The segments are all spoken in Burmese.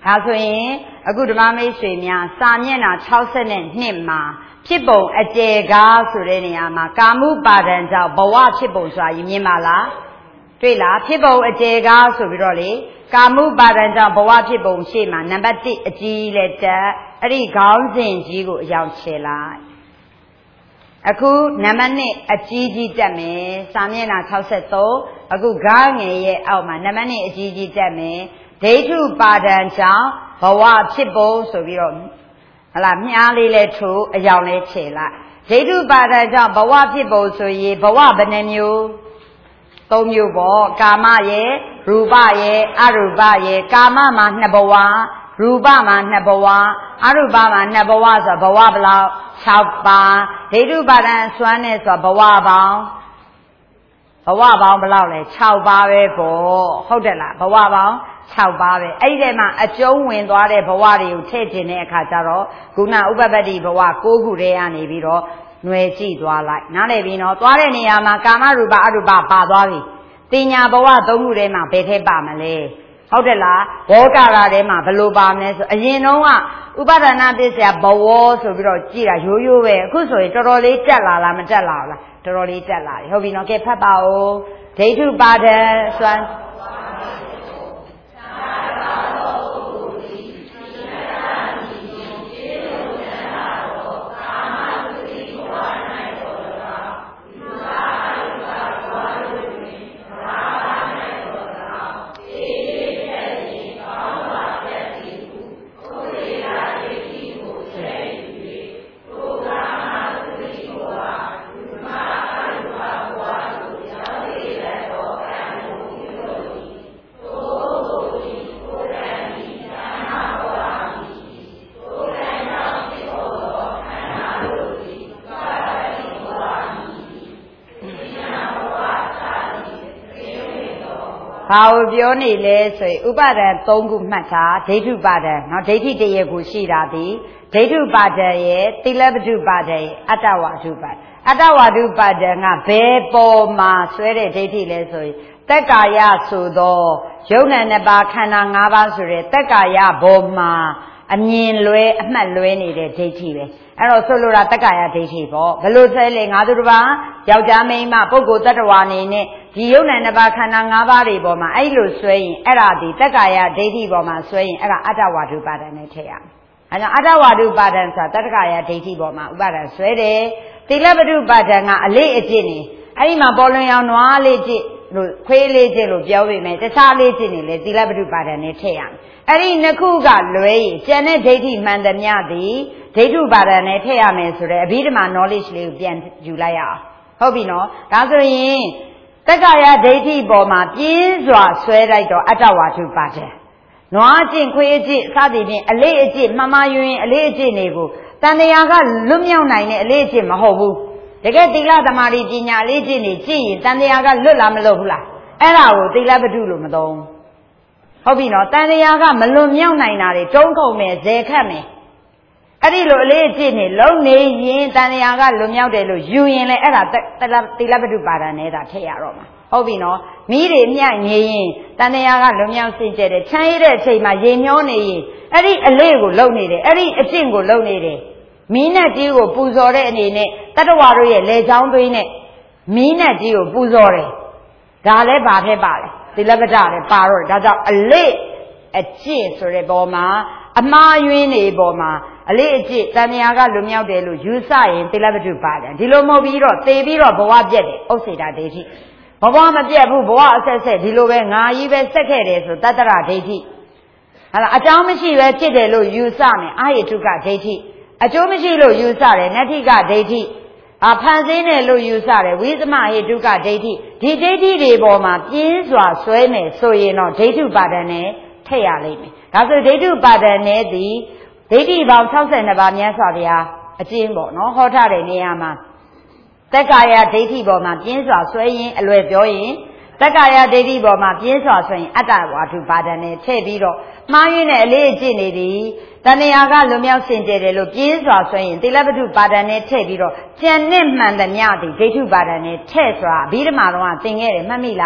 ဒါဆိုရင်အခုဓမ္မမိတ်ဆွေများစာမျက်နှာ62မှာဖြစ်ပုံအကျယ်ကားဆိုတဲ့နေရာမှာကာမှုပါဒံကြောင့်ဘဝဖြစ်ပုံဆိုတာမြင်ပါလားတွေ့လားဖြစ်ပုံအကျယ်ကားဆိုပြီးတော့လေကာမှုပါဒံကြောင့်ဘဝဖြစ်ပုံရှေ့မှာနံပါတ်1အကြီးလက်တက်အဲ့ဒီခေါင်းစဉ်ကြီးကိုအရောက်ချေလိုက်အခုနံပါတ်2အကြီးကြီးတက်မယ်စာမျက်နှာ63အခုဂါငယ်ရဲ့အောက်မှာနံပါတ်2အကြီးကြီးတက်မယ်ဒိဋ္ဌုပါဒံကြောင့်ဘဝဖြစ်ပုံဆိုပြီးတော့ဟလာမြားလေးလဲထိုးအယောင်လေးခြေလိုက်ဒိဋ္ဌုပါဒံကြောင့်ဘဝဖြစ်ပုံဆိုရင်ဘဝဘယ်နှမျိုး3မျိုးပေါ့ကာမရဲ့ရူပရဲ့အရူပရဲ့ကာမမှာ2ဘဝရူပမှာ2ဘဝအရူပမှာ2ဘဝဆိုဘဝဘလောက်6ပါးဒိဋ္ဌုပါဒံစွမ်းနဲ့ဆိုဘဝပေါင်းဘဝလောက်လဲ6ပါးပဲပေါ့ဟုတ်တယ်လားဘဝပေါင်း6ပါးပဲအဲ့ဒီထဲမှာအကျုံးဝင်သွားတဲ့ဘဝတွေကိုထည့်ခြင်းတဲ့အခါကျတော့ခုနဥပပတ္တိဘဝ9ခုတည်းကနေပြီးတော့ຫນွယ်ကြည့်သွားလိုက်နားလည်ပြီနော်သွားတဲ့နေရာမှာကာမရူပအရူပပါသွားပြီတင်ညာဘဝ3ခုထဲမှာဘယ်ထဲပါမလဲဟုတ်တယ်လားဘောကာရထဲမှာဘယ်လိုပါမလဲဆိုအရင်တုန်းကဥပါဒနာပစ္စယဘဝဆိုပြီးတော့ကြည့်တာရိုးရိုးပဲအခုဆိုရင်တော်တော်လေးတက်လာလားမတက်လာဘူးလားတော်တော်လေးတက်လာပြီဟုတ်ပြီနော်ကဲဖတ်ပါဦးဒိဋ္ဌုပါဒံစွမ်းဘာကိုပြောနေလဲဆိုရင်ဥပါဒံ3ခုမှတ်တာဒိဋ္ဌုပါဒံเนาะဒိဋ္ဌိတရေကိုရှိတာဒီဒိဋ္ဌုပါဒံရဲ့သီလပတုပါဒံရဲ့အတ္တဝါဒုပါဒံအတ္တဝါဒုပါဒံကဘယ်ပေါ်မှာဆွဲတဲ့ဒိဋ္ဌိလဲဆိုရင်သက်ကာယဆိုသောယုံနာ2ပါးခန္ဓာ5ပါးဆိုတဲ့သက်ကာယဘောမှာအမြင်လွဲအမှတ်လွဲနေတဲ့ဒိဋ္ဌိပဲအဲ့တော့ဆိုလိုတာသက်ကာယဒိဋ္ဌိပေါ့ဘလို့ဆွဲလဲငါတို့တစ်ပါးယောက်ျားမိန်းမပုဂ္ဂိုလ်တ attva အနေနဲ့ဒီယုံနာ2ပါးခန္ဓာ5ပါးတွေပေါ်မှာအဲ့လိုဆွဲရင်အဲ့ဒါဒီသက်ကာယဒိဋ္ဌိပေါ်မှာဆွဲရင်အဲ့ဒါအတ္တဝါဒုပါဒံနဲ့ထည့်ရမယ်အဲ့တော့အတ္တဝါဒုပါဒံဆိုတာသက်ကာယဒိဋ္ဌိပေါ်မှာဥပါဒံဆွဲတယ်သီလပတုပါဒံကအလေးအကျင့်နေအဲ့ဒီမှာပေါ်လွင်အောင်နွားလေးကျင့်လို့ခွေးလေးကျင့်လို့ပြောပေမဲ့တခြားလေးကျင့်နေလေသီလပတုပါဒံနဲ့ထည့်ရမယ်အဲ့ဒီနှစ်ခုကလွဲရင်ကျန်တဲ့ဒိဋ္ဌိမှန်သမျှသည်ဒိဋ္ဌုပါဒံနဲ့ထည့်ရမယ်ဆိုတဲ့အဘိဓမ္မာ knowledge လေးကိုပြန်ယူလိုက်ရအောင်ဟုတ်ပြီနော်ဒါဆိုရင်တက္ကာယဒိဋ္ဌိပေါ်မှာပြင်းစွာဆွဲလိုက်တော့အတ္တဝါဒုပါဒံနွားကျင့်ခွေးကျင့်စသည်ဖြင့်အလေးအကျင့်မှန်မှန်ယွင်အလေးအကျင့်တွေကိုတန်တရားကလွတ်မြောက်နိုင်တဲ့အလေးအကျင့်မဟုတ်ဘူးတကယ်သီလသမာဓိပညာအလေးအကျင့်တွေကျင့်ရင်တန်တရားကလွတ်လာမလို့ဘူးလားအဲ့ဒါကိုသီလပတုလို့မသုံးဟုတ်ပြီနော်တန်တရားကမလွတ်မြောက်နိုင်တာတွေတုံးကုန်မယ်ဇေခတ်မယ်အဲ့ဒီလိုအလေးအကျင့်နေလုံးနေရင်တန်တရားကလွတ်မြောက်တယ်လို့ယူရင်လည်းအဲ့ဒါသီလပတုပါဒံနဲ့ဒါထည့်ရတော့မှာဟုတ်ပြီနော်မိတွေမြတ်နေရင်တန်တရားကလွတ်မြောက်စေတဲ့ချမ်းရတဲ့အချိန်မှာရေမျောနေရင်အဲ့ဒီအလေးကိုလုံနေတယ်အဲ့ဒီအကျင့်ကိုလုံနေတယ်မီးနဲ့ကြီးကိုပူဇော်တဲ့အနေနဲ့တတ္တဝါတို့ရဲ့လေချောင်းသွင်းနဲ့မီးနဲ့ကြီးကိုပူဇော်တယ်ဒါလည်းဘာဖြစ်ပါလဲသီလပတ္တလည်းပါတော့ဒါကြောင့်အလေးအကျင့်ဆိုတဲ့ပေါ်မှာအမှားယွင်းနေပေါ်မှာအလေးအကျင့်တန်မြာကလွမြောက်တယ်လို့ယူဆရင်သီလပတ္တပါတယ်ဒီလိုမဟုတ်ပြီးတော့သေပြီးတော့ဘဝပြက်တယ်ဥစ္စေတာဒိဋ္ဌိဘဝမပြက်ဘူးဘဝအဆက်ဆက်ဒီလိုပဲငါကြီးပဲဆက်ခဲ့တယ်ဆိုတတ္တရဒိဋ္ဌိဟာလားအကြောင်းမရှိပဲဖြစ်တယ်လို့ယူဆမယ်အာဟိတုကဒိဋ္ဌိအကျိုးမရှိလို့ယူဆတယ်နတ္ထိကဒိဋ္ဌိဖန်ဆင်းတယ်လို့ယူဆတယ်ဝိသမဟိတုကဒိဋ္ဌိဒီဒိဋ္ဌိတွေပေါ်မှာပြင်းစွာဆွဲမယ်ဆိုရင်တော့ဒိဋ္ဌုပါဒံနဲ့ထည့်ရလိမ့်မယ်ဒါဆိုဒိဋ္ဌုပါဒံနဲ့ဒီဒိဋ္ဌိပေါင်း62ပါးမြတ်စွာဘုရားအကျဉ်းပေါ့နော်ဟောထားတဲ့နေရာမှာတက္ကာယဒိဋ္ဌိပေါ်မှာပြင်းစွာဆွဲရင်အလွယ်ပြောရင်တက္ကာယဒိဋ္ဌိပေါ်မှာပြင်းစွာဆွဲရင်အတ္တဝါဒုပါဒံနဲ့ထည့်ပြီးတော့မှားရင်းနဲ့အလေးအကျင့်နေသည်တဏှာကလွမြောက်စင်ကြယ်တယ်လို့ပြင်းစွာဆွဲရင်သီလပတ္တပါဒံနဲ့ထည့်ပြီးတော့ကျန်နဲ့မှန်သမျှသည်ဒိဋ္ဌုပါဒံနဲ့ထည့်စွာအဘိဓမ္မာတော်ကသင်ခဲ့တယ်မှတ်မိလား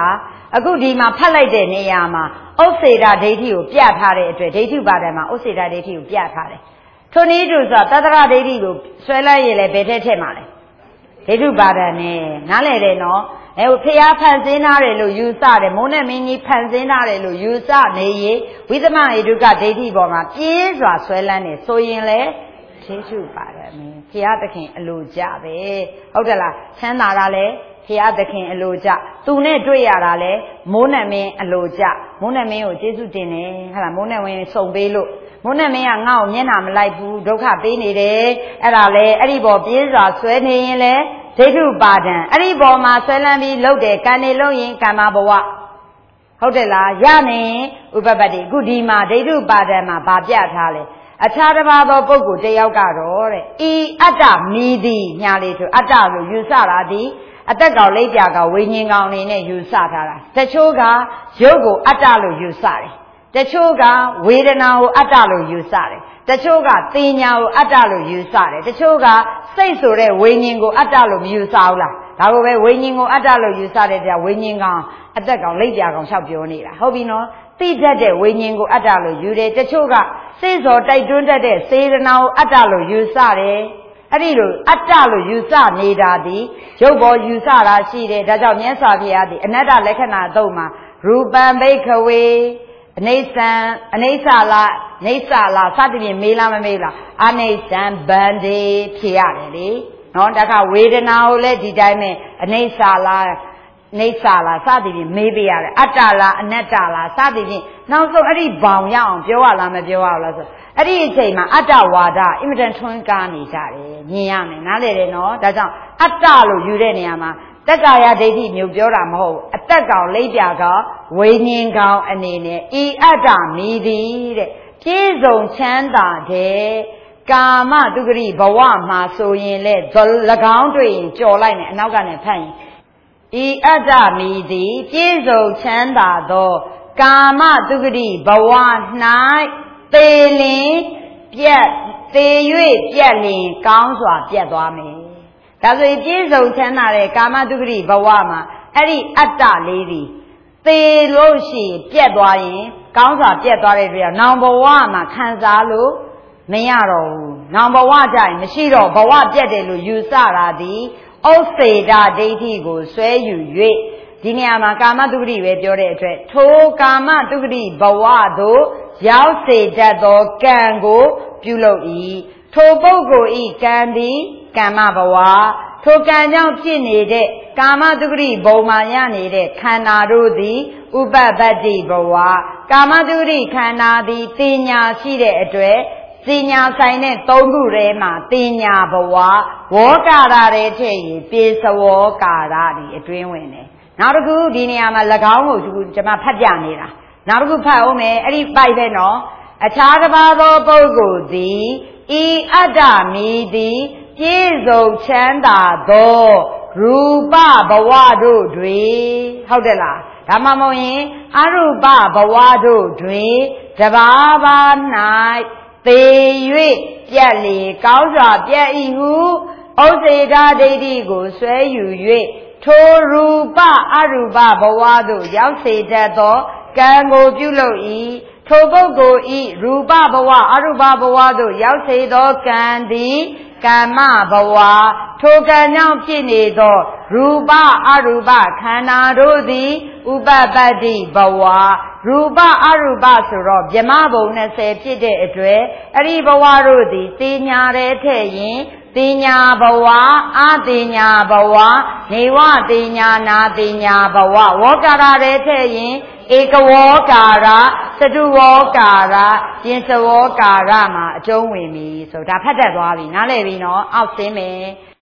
အခုဒီမှာဖတ်လိုက်တဲ့နေရာမှာဥစ္စေတာဒိဋ္ဌိကိုပြထားတဲ့အတွက်ဒိဋ္ဌုပါဒံမှာဥစ္စေတာဒိဋ္ဌိကိုပြထားတယ်ထိုနည်းတူဆိုတတ္တရဒိဋ္ဌိကိုဆွဲလိုက်ရင်လည်းဘယ်ထက်မှာလဲဒိဋ္ဌုပါဒံနဲ့နားလည်တယ်နော်ဖျားဖန်ဆင်းထားတယ်လို့ယူဆတယ်မိုးနဲ့မင်းကြီးဖန်ဆင်းထားတယ်လို့ယူဆနေရင်ဝိသမဧတုကဒိဋ္ဌိပေါ်မှာပြင်းစွာဆွဲလန်းနေဆိုရင်လေဒိဋ္ဌုပါဒံဖျားသခင်အလိုကြပဲဟုတ်တယ်လားချမ်းသာတာလဲဖျားသခင်အလိုကြသူနဲ့တွေ့ရတာလဲမိုးနဲ့မင်းအလိုကြမိုးနဲ့မင်းကိုကျေးဇူးတင်တယ်ဟုတ်လားမိုးနဲ့မင်းစုံပေးလို့မိုးနဲ့မင်းကငါ့ကိုမျက်နှာမလိုက်ဘူးဒုက္ခပေးနေတယ်အဲ့ဒါလဲအဲ့ဒီပေါ်ပြင်းစွာဆွဲနေရင်လဲဒိဋ္ဌုပါဒံအဲ့ဒီပေါ်မှာဆွဲလန်းပြီးလှုပ်တယ်ကံနေလို့ရင်ကမ္မဘဝဟုတ်တယ်လားရနေဥပပတ္တိအခုဒီမှာဒိဋ္ဌုပါဒံမှာဗာပြထားလဲအခြားတစ်ပါးသောပုဂ္ဂိုလ်တစ်ယောက်ကတော့တဲ့ဤအတ္တမီသည်ညာလေးတို့အတ္တလို့ယူဆတာဒီအသက်ကောင်လိပ်ပြာကဝိညာဉ်ကောင်နေနဲ့ယူဆထားတာတချို့ကရုပ်ကိုအတ္တလို့ယူဆတယ်တချို့ကဝေဒနာကိုအတ္တလို့ယူဆတယ်တချို့ကသိညာကိုအတ္တလို့ယူဆတယ်တချို့ကစိတ်ဆိုတဲ့ဝိညာဉ်ကိုအတ္တလို့မယူဆဘူးလားဒါကိုပဲဝိညာဉ်ကိုအတ္တလို့ယူဆတဲ့တရားဝိညာဉ်ကောင်အသက်ကောင်လိပ်ပြာကောင်လျှောက်ပြောနေတာဟုတ်ပြီနော်သိတတ်တဲ့ဝိညာဉ်ကိုအတ္တလို့ယူတယ်တချို့ကစိတ်စောတိုက်တွန်းတတ်တဲ့စေတနာကိုအတ္တလို့ယူဆတယ်အဲ့ဒီလိုအတ္တလို့ယူဆနေတာဒီရုပ်ပေါ်ယူဆတာရှိတယ်ဒါကြောင့်မြတ်စွာဘုရားဒီအနတ္တလက္ခဏာသုံးမှာရူပံဘိခဝေအနိစ္စံအနိစ္စလားနေစ္စလားစသဖြင့်မေးလားမမေးလားအနိစ္စံဗန္တိဖြေရတယ်လေနော်ဒါကဝေဒနာကိုလည်းဒီတိုင်းပဲအနိစ္စလားနေစ္စလားစသဖြင့်မေးပြရတယ်အတ္တလားအနတ္တလားစသဖြင့်နောက်ဆုံးအဲ့ဒီဘောင်ရအောင်ပြောရလားမပြောရလားဆိုအဲ့ဒီအချိန်မှာအတ္တဝါဒအင်မတန်ထွန်းကားနေကြတယ်မြင်ရမယ်နားလည်တယ်နော်ဒါကြောင့်အတ္တလို့ယူတဲ့နေရာမှာတက္ကာယဒိဋ္ဌိမျိုးပြောတာမဟုတ်ဘူးအသက်ကောင်လိပ်ပြာကဝိညာဉ်ကောင်အနေနဲ့ဤအတ္တမီသည်တဲ့ပြည့်စုံချမ်းသာတဲ့ကာမတုဂရိဘဝမှာဆိုရင်လေ၎င်းတွေ့ရင်ကြော်လိုက်နေအနောက်ကနေဖတ်ရင်ဤအတ္တမီသည်ပြည့်စုံချမ်းသာသောကာမတုဂရိဘဝ၌သေလင်ပြတ်သေ၍ပြတ်လင်ကောင်းစွာပြတ်သွားမယ်ဒါဆိုရင်ပြည့်စုံချမ်းသာတဲ့ကာမတုဂရိဘဝမှာအဲ့ဒီအတ္တလေးဒီသေလို့ရှိရင်ပြတ်သွားရင်ကောင်းစွာပြတ်သွားတဲ့အတွက်နောင်ဘဝမှာခံစားလို့မရတော့ဘူးနောင်ဘဝကြရင်မရှိတော့ဘဝပြတ်တယ်လို့ယူဆတာဒီဥစ္စေတဒိဋ္ဌိကိုဆွဲယူ၍ဒီနေရာမှာကာမတုဂရိပဲပြောတဲ့အတွက်ထိုကာမတုဂရိဘဝသို့ရောက်စေတတ်သောကံကိုပြုလုပ်၏ထိုပုဂ္ဂိုလ်ဤကံသည်ကမ္မဘဝထိုကံကြောင့်ဖြစ်နေတဲ့ကာမတုဂရိဘုံမှာရနေတဲ့ခန္ဓာတို့သည်ဥပပတ္တိဘဝကာမတုဂရိခန္ဓာသည်တင်ညာရှိတဲ့အတွက်တင်ညာဆိုင်တဲ့သုံးခုထဲမှာတင်ညာဘဝဝေါကာရတဲ့ထည့်ရင်ပြေစဝေါကာရဒီအတွင်းဝင်တယ်နောက်တစ်ခုဒီနေရာမှာ၎င်းကိုကျွန်မဖတ်ပြနေတာနောက်တစ်ခုဖတ်အောင်မယ်အဲ့ဒီပိုက်ပဲနော်အခြားတစ်ပါးသောပုဂ္ဂိုလ်သည်ဤအတ္တမီသည်ပြည့်စုံချမ်းသာသောရူပဘဝတို့တွင်ဟုတ်တယ်လားဒါမှမဟုတ်ရင်အရူပဘဝတို့တွင်တဘာဘာ၌သေ၍ပြတ်လေကောင်းစွာပြတ်၏ဟုဥစ္စေတဒိဋ္ဌိကိုဆွဲယူ၍ထိုရူပအရူပဘဝသို့ရောက်စေတတ်သောကံကိုပြုလုပ်၏ထိုပုဂ္ဂိုလ်ဤရူပဘဝအရူပဘဝသို့ရောက်စေသောကံသည်ကမ္မဘဝထိုကံကြောင့်ဖြစ်နေသောရူပအရူပခန္ဓာတို့သည်ဥပပတ္တိဘဝရူပအရူပဆိုတော့ဗြဟ္မဘုံ20ဖြစ်တဲ့အတွက်အဲ့ဒီဘဝတို့သည်တင်ညာတဲ့ထည့်ရင်တင်ညာဘဝအတင်ညာဘဝနေဝတင်ညာနာတင်ညာဘဝဝေါကာရတဲ့ထည့်ရင်ဧကဝေါကာရသတုဝေါကာရပြင်စဝေါကာရမှာအကျုံးဝင်ပြီဆိုဒါဖတ်တတ်သွားပြီနားလည်ပြီနော်အောက်ဆင်းမယ်